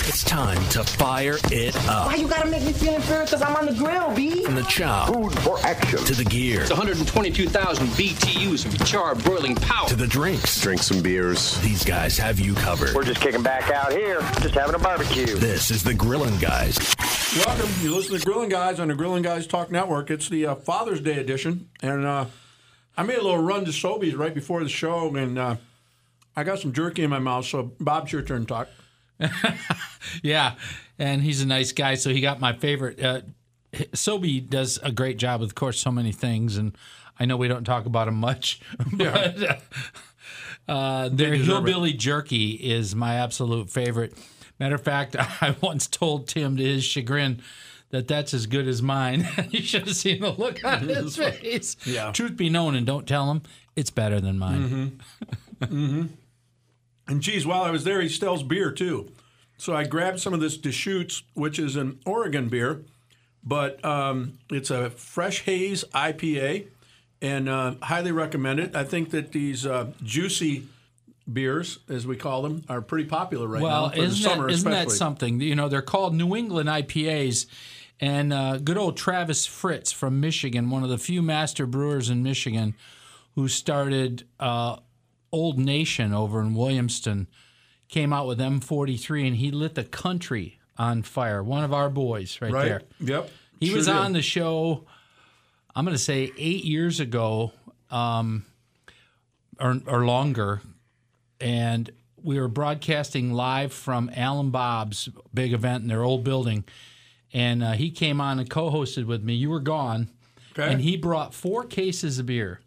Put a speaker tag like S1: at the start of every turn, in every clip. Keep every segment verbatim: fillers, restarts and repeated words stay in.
S1: It's time to fire it up.
S2: Why you gotta make me feel inferior? Because I'm on the grill, B.
S1: From the chow.
S3: Food for action.
S1: To the gear.
S4: It's one hundred twenty-two thousand B T Us of charred broiling power.
S1: To the drinks.
S3: Drink some beers.
S1: These guys have you covered.
S5: We're just kicking back out here, just having a barbecue.
S1: This is the Grillin' Guys.
S6: Welcome. You listen to Grillin' Guys on the Grillin' Guys Talk Network. It's the uh, Father's Day edition, and uh, I made a little run to Sobeys right before the show, and uh, I got some jerky in my mouth, so Bob, it's your turn to talk.
S7: Yeah, and he's a nice guy, so he got my favorite. Uh, Sobe does a great job with, of course, so many things, and I know we don't talk about him much, but
S6: Yeah.
S7: uh, their hillbilly jerky is my absolute favorite. Matter of fact, I once told Tim, to his chagrin, that that's as good as mine. You should have seen the look on his face.
S6: Yeah.
S7: Truth be known, and don't tell him, it's better than mine.
S6: Mm-hmm. mm-hmm. And geez, while I was there, he sells beer too. So I grabbed some of this Deschutes, which is an Oregon beer, but um, it's a fresh haze I P A, and uh, highly recommend it. I think that these uh, juicy beers, as we call them, are pretty popular right
S7: well,
S6: now for the
S7: isn't
S6: summer,
S7: that, isn't
S6: especially.
S7: that something? You know, they're called New England I P As, and uh, good old Travis Fritz from Michigan, one of the few master brewers in Michigan, who started uh, Old Nation over in Williamston, came out with M forty-three, and he lit the country on fire. One of our boys right,
S6: Right.
S7: there.
S6: Yep.
S7: He
S6: Sure
S7: was
S6: did.
S7: on the show, I'm going to say eight years ago um, or, or longer, and we were broadcasting live from Alan Bob's big event in their old building, and uh, he came on and co-hosted with me. You were gone,
S6: Okay.
S7: and he brought four cases of beer.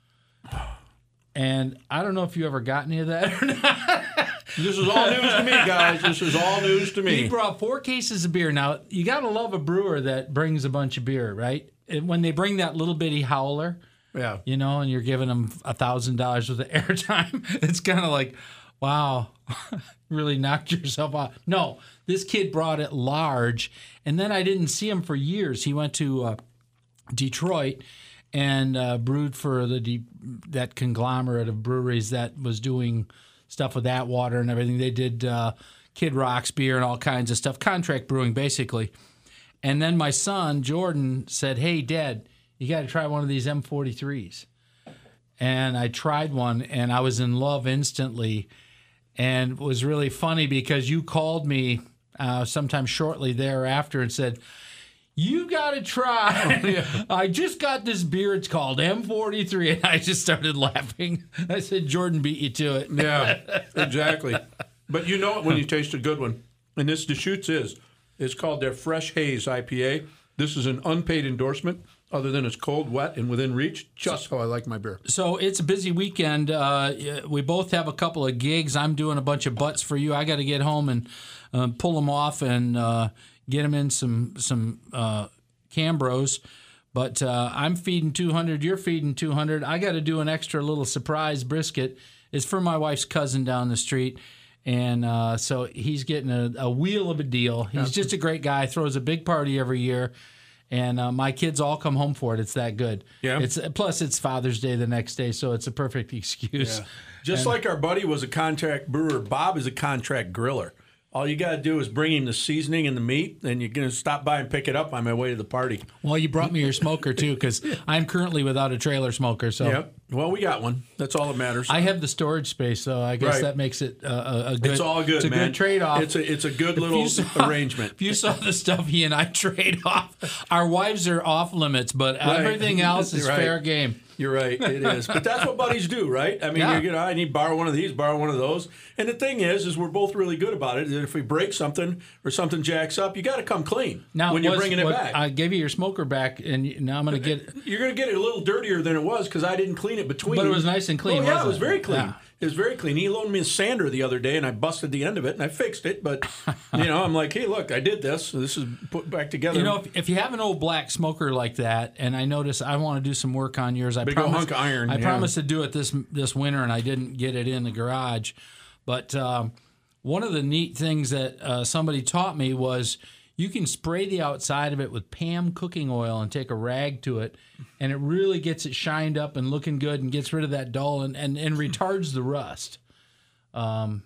S7: And I don't know if you ever got any of that or not.
S6: This is all news to me, guys. This is all news to me.
S7: He brought four cases of beer. Now, you got to love a brewer that brings a bunch of beer, right? And when they bring that little bitty howler,
S6: Yeah.
S7: you know, and you're giving them a thousand dollars worth of airtime, it's kind of like, wow, really knocked yourself out. No, this kid brought it large, and then I didn't see him for years. He went to uh, Detroit and uh, brewed for the de- that conglomerate of breweries that was doing stuff with Atwater and everything. They did uh, Kid Rock's beer and all kinds of stuff, contract brewing basically. And then my son, Jordan, said, hey, Dad, you got to try one of these M forty-threes. And I tried one, and I was in love instantly. And it was really funny because you called me uh, sometime shortly thereafter and said, you got to try.
S6: Oh, yeah.
S7: I just got this beer. It's called M forty-three. And I just started laughing. I said, Jordan beat you to it.
S6: Yeah, exactly. But you know it when you taste a good one. And this Deschutes is. It's called their Fresh Haze I P A. This is an unpaid endorsement, other than it's cold, wet, and within reach. Just how I like my beer.
S7: So it's a busy weekend. Uh, we both have a couple of gigs. I'm doing a bunch of butts for you. I got to get home and uh, pull them off and uh, get them in some some uh, Cambros. But uh, I'm feeding two hundred. You're feeding two hundred. I got to do an extra little surprise brisket. It's for my wife's cousin down the street. And uh, so he's getting a, a wheel of a deal. He's just a great guy. Throws a big party every year. And uh, my kids all come home for it. It's that good.
S6: Yeah.
S7: It's plus it's Father's Day the next day, so it's a perfect excuse.
S6: Yeah. Just
S7: And-
S6: like our buddy was a contract brewer, Bob is a contract griller. All you got to do is bring him the seasoning and the meat, and you're going to stop by and pick it up on my way to the party.
S7: Well, you brought me your smoker too, because I'm currently without a trailer smoker. So
S6: Yep. Well, we got one. That's all that matters.
S7: I have the storage space, so I guess
S6: Right.
S7: that makes it uh, a, a good.
S6: It's all good,
S7: It's a
S6: man.
S7: good trade off.
S6: It's a it's a good
S7: If
S6: little
S7: you saw-
S6: arrangement.
S7: If you saw the stuff he and I trade off, our wives are off limits, but
S6: Right.
S7: everything else is
S6: Right.
S7: fair game.
S6: You're right, it is. But that's what buddies do, right? I mean,
S7: Yeah.
S6: you're gonna, I need to borrow one of these, borrow one of those. And the thing is, is we're both really good about it. That if we break something or something jacks up, you got to come clean
S7: Now,
S6: when you're
S7: was-
S6: bringing it
S7: what-
S6: back.
S7: I gave you your smoker back, and you- now I'm going to get.
S6: You're going to get it a little dirtier than it was because I didn't clean it between.
S7: But it was nice and clean,
S6: Oh, yeah,
S7: wasn't
S6: it was
S7: it?
S6: very clean.
S7: Yeah.
S6: It was very clean. He loaned me a sander the other day, and I busted the end of it, and I fixed it. But, you know, I'm like, hey, look, I did this. This is put back together.
S7: You know, if, if you have an old black smoker like that, and I notice I want to do some work on yours, I
S6: Big old
S7: promised,
S6: hunk of iron,
S7: I
S6: yeah.
S7: promised to do it this this winter, and I didn't get it in the garage. But um, one of the neat things that uh, somebody taught me was you can spray the outside of it with Pam cooking oil and take a rag to it, and it really gets it shined up and looking good and gets rid of that dull and, and, and retards the rust. Um,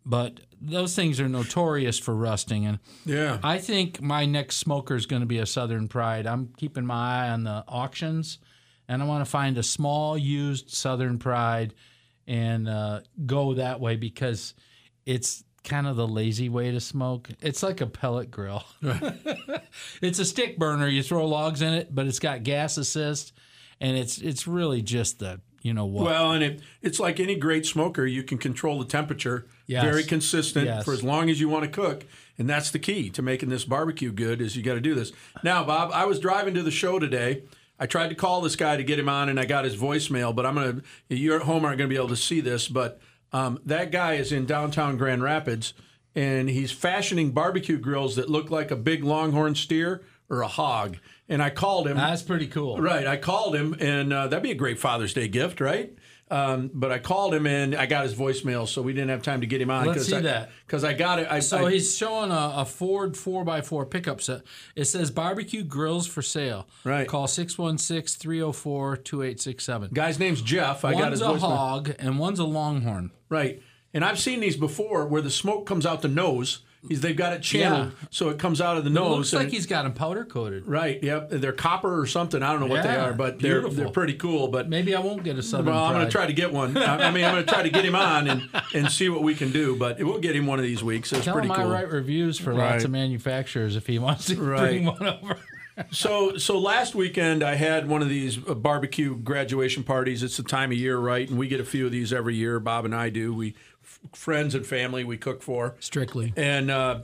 S7: but those things are notorious for rusting. And
S6: Yeah.
S7: I think my next smoker is going to be a Southern Pride. I'm keeping my eye on the auctions, and I want to find a small used Southern Pride and uh, go that way because it's kind of the lazy way to smoke. It's like a pellet grill. It's a stick burner. You throw logs in it, but it's got gas assist, and it's it's really just the, you know what.
S6: Well, and it, it's like any great smoker, you can control the temperature
S7: Yes.
S6: very consistent
S7: Yes.
S6: for as long as you want to cook. And that's the key to making this barbecue good is you got to do this. Now, Bob, I was driving to the show today. I tried to call this guy to get him on, and I got his voicemail, but I'm going to – you at home aren't going to be able to see this, but um, that guy is in downtown Grand Rapids, and he's fashioning barbecue grills that look like a big longhorn steer or a hog. And I called him.
S7: That's pretty cool.
S6: Right. I called him, and uh, that'd be a great Father's Day gift, right? Um, but I called him, and I got his voicemail, so we didn't have time to get him on.
S7: Let's see
S6: I,
S7: that.
S6: Because I got it. I,
S7: So
S6: I,
S7: he's showing a, a Ford four by four pickup set. It says barbecue grills for sale.
S6: Right.
S7: Call six one six, three oh four, two eight six seven.
S6: guy's name's Jeff. I got
S7: One's
S6: his
S7: a
S6: voicemail.
S7: hog and one's a longhorn.
S6: Right. And I've seen these before where the smoke comes out the nose. He's, they've got it channeled,
S7: Yeah.
S6: so it comes out of the
S7: It
S6: nose.
S7: looks like
S6: and-
S7: he's got them powder coated.
S6: Right, yep. They're copper or something. I don't know what they
S7: Yeah,
S6: are, but they're
S7: beautiful.
S6: they're pretty cool. But
S7: Maybe I won't get a Southern
S6: well, I'm going
S7: Pride.
S6: to try to get one. I I mean, I'm going to try to get him on and, and see what we can do. But we'll get him one of these weeks. It's
S7: Tell
S6: pretty
S7: him
S6: cool.
S7: I write reviews for
S6: Right.
S7: lots of manufacturers if he wants to
S6: Right.
S7: bring one over.
S6: So, so last weekend I had one of these uh, barbecue graduation parties. It's the time of year, right? And we get a few of these every year. Bob and I do. We f- friends and family we cook for.
S7: Strictly.
S6: And uh,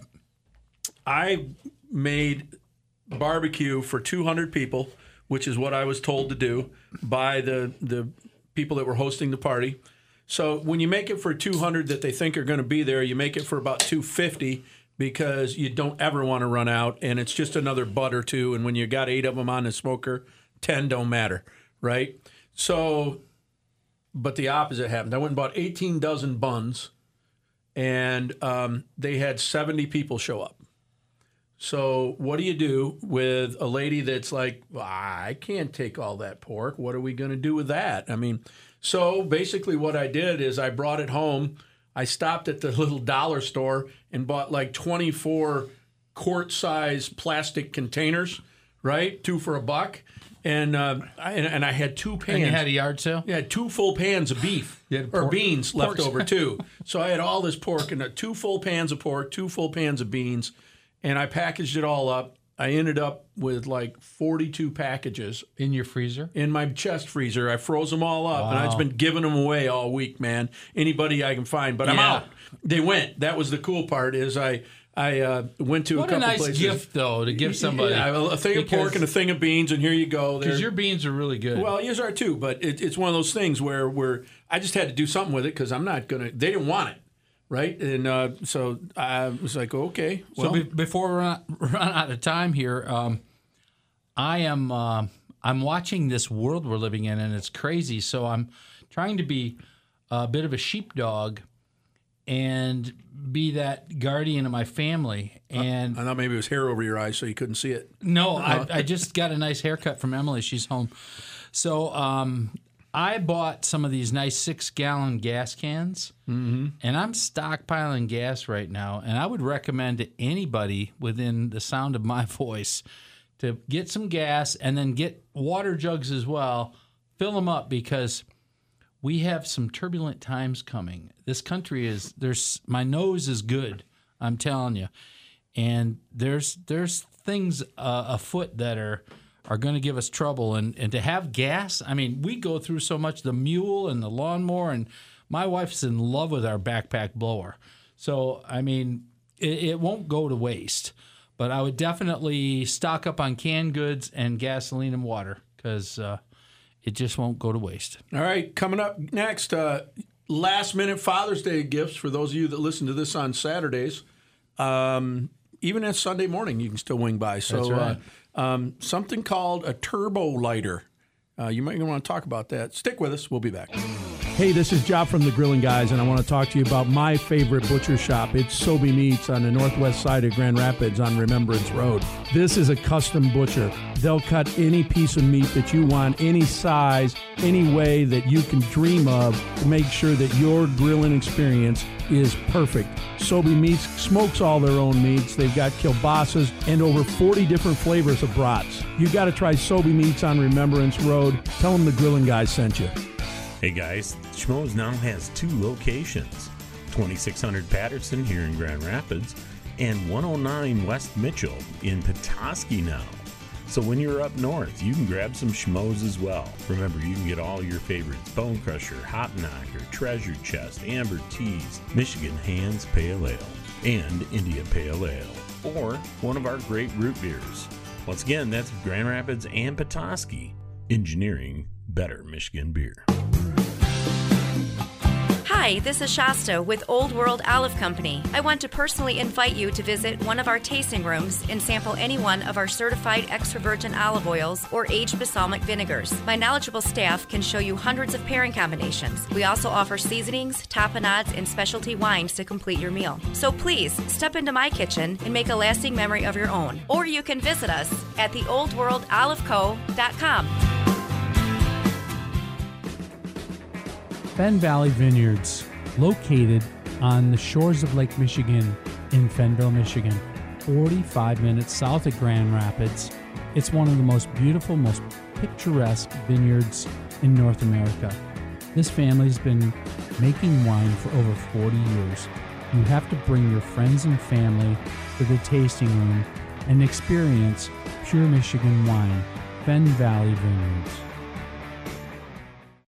S6: I made barbecue for two hundred people, which is what I was told to do by the the people that were hosting the party. So when you make it for two hundred that they think are going to be there, you make it for about two hundred fifty because you don't ever want to run out, and it's just another butt or two. And when you got eight of them on the smoker, ten don't matter, right? So, but the opposite happened. I went and bought eighteen dozen buns, and um, they had seventy people show up. So what do you do with a lady that's like, ah, I can't take all that pork. What are we going to do with that? I mean, so basically what I did is I brought it home. I stopped at the little dollar store and bought like twenty-four quart-size plastic containers, right? Two for a buck. And, uh, I, and and I had two pans.
S7: And you had a yard sale?
S6: Yeah, two full pans of beef
S7: You had
S6: or
S7: pork-
S6: beans left
S7: pork-
S6: over too. So I had all this pork and uh, two full pans of pork, two full pans of beans, and I packaged it all up. I ended up with like forty-two packages
S7: In your freezer?
S6: in my chest freezer. I froze them all up, and I've
S7: Wow.
S6: been giving them away all week, man. Anybody I can find, but I'm
S7: Yeah.
S6: out. They went. That was the cool part. Is I I uh, went to
S7: What
S6: a
S7: a
S6: couple
S7: nice
S6: places.
S7: gift, though, to give somebody.
S6: Yeah, a thing of
S7: Because-
S6: pork and a thing of beans, and here you go.
S7: Because
S6: They're-
S7: your beans are really good.
S6: well, yours are too, but it, it's one of those things where where I just had to do something with it because I'm not gonna. They didn't want it, right? And uh, so I was like, okay, well,
S7: so be- before we run, run out of time here, um, I am uh, I'm watching this world we're living in, and it's crazy. So I'm trying to be a bit of a sheepdog and be that guardian of my family. And
S6: I thought maybe it was hair over your eyes so you couldn't see it.
S7: no, I, I just got a nice haircut from Emily. She's home. So um, I bought some of these nice six-gallon gas cans, mm-hmm. and I'm stockpiling gas right now. And I would recommend to anybody within the sound of my voice to get some gas and then get water jugs as well. Fill them up because we have some turbulent times coming. This country is there's my nose is good. I'm telling you. And there's there's things uh, afoot that are are going to give us trouble. And and to have gas, I mean, we go through so much. The mule and the lawnmower, and my wife's in love with our backpack blower. So I mean, it, it won't go to waste. But I would definitely stock up on canned goods and gasoline and water because uh, it just won't go to waste.
S6: All right, coming up next, uh, last minute Father's Day gifts for those of you that listen to this on Saturdays. Um, even on Sunday morning, you can still wing by. So,
S7: That's right.
S6: uh, um, something called a turbo lighter. Uh, you might want to talk about that. Stick with us. We'll be back. Hey, this is Job from the Grilling Guys, and I want to talk to you about my favorite butcher shop. It's Sobey Meats on the northwest side of Grand Rapids on Remembrance Road. This is a custom butcher. They'll cut any piece of meat that you want, any size, any way that you can dream of to make sure that your grilling experience is perfect. Sobey Meats smokes all their own meats. They've got kielbasa's and over forty different flavors of brats. You got to try Sobey Meats on Remembrance Road. Tell them the Grilling Guys sent you.
S8: Hey guys, Schmoes now has two locations, twenty-six hundred Patterson here in Grand Rapids and one oh nine West Mitchell in Petoskey now. So when you're up north, you can grab some Schmoes as well. Remember, you can get all your favorites: Bone Crusher, Hop Knocker, Treasure Chest, Amber Teas, Michigan Hands Pale Ale, and India Pale Ale, or one of our great root beers. Once again, that's Grand Rapids and Petoskey, engineering better Michigan beer.
S9: Hi, this is Shasta with Old World Olive Company. I want to personally invite you to visit one of our tasting rooms and sample any one of our certified extra virgin olive oils or aged balsamic vinegars. My knowledgeable staff can show you hundreds of pairing combinations. We also offer seasonings, tapenades, and specialty wines to complete your meal. So please, step into my kitchen and make a lasting memory of your own. Or you can visit us at the old world olive co dot com.
S10: Fenn Valley Vineyards, located on the shores of Lake Michigan in Fennville, Michigan, forty-five minutes south of Grand Rapids. It's one of the most beautiful, most picturesque vineyards in North America. This family's been making wine for over forty years. You have to bring your friends and family to the tasting room and experience pure Michigan wine. Fenn Valley Vineyards.